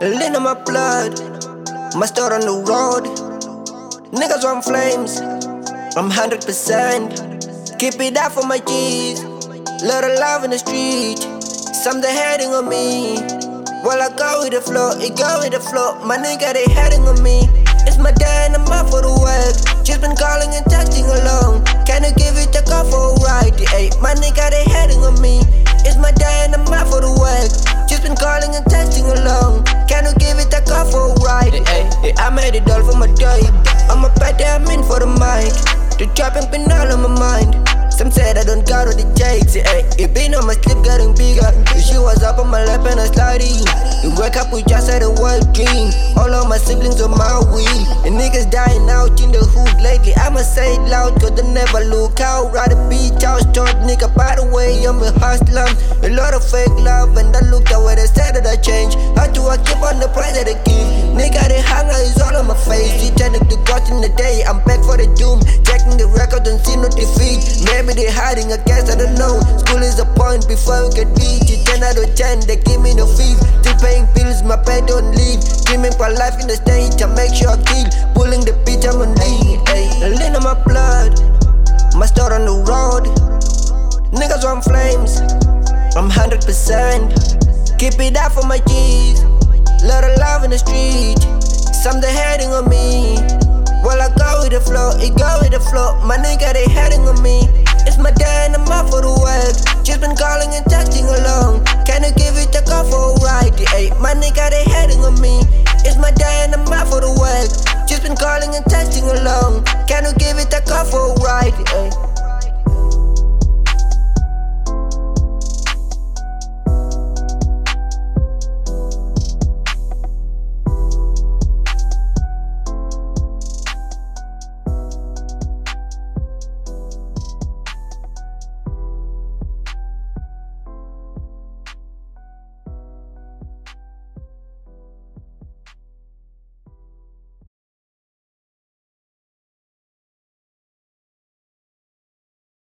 Lean on my blood, my store on the road. Niggas on flames, I'm 100%. Keep it up for my G's. Lot of love in the street, some they hating on me. While I go with the flow, it go with the flow. My nigga, they hating on me. It's my day and I'm out for the work. Just been calling and texting alone. Can you give it a call for a ride? Hey, my nigga, they hating on me. It's my day and I'm out for the work. Just been calling and texting alone. Can you give it a call for a ride? Hey, I made it all for my day. I'm a bad day, I'm in for the mic. The trapping been all on my mind. Some said I don't got all the jakes, it been on my slip getting bigger. She was up on my lap and I sliding. You wake up, we just had a wild dream. All of my siblings on my wheel. And niggas dying out in the hood lately. I'ma say it loud cause they never look out. Ride a beach house, short nigga, by the way, I'm a hustler. A lot of fake love and I looked at where they said that I changed. How do I keep on the price that they give? Nigga, the hunger is all on my face. She turned to God in the day, I'm back for the doom. Checking the record, don't see no defeat. Maybe they hiding, I guess I don't know. School is a point before we get beat. 10 out of 10, they give me no fees. Still paying bills, my pay don't leave. Dreaming for life in the stage, I make sure I kill. Pulling the bitch, I'm on lead. Lean on my blood, my store on the road. Niggas on flames, I'm 100%. Keep it up for my G's. Lot of love in the street, some they hating on me. While I go with the flow, it go with the flow. My nigga, they hating on me. It's my day and I'm out for the work. Just been calling and texting alone. Can you give it a call for a ride? Hey, my nigga, they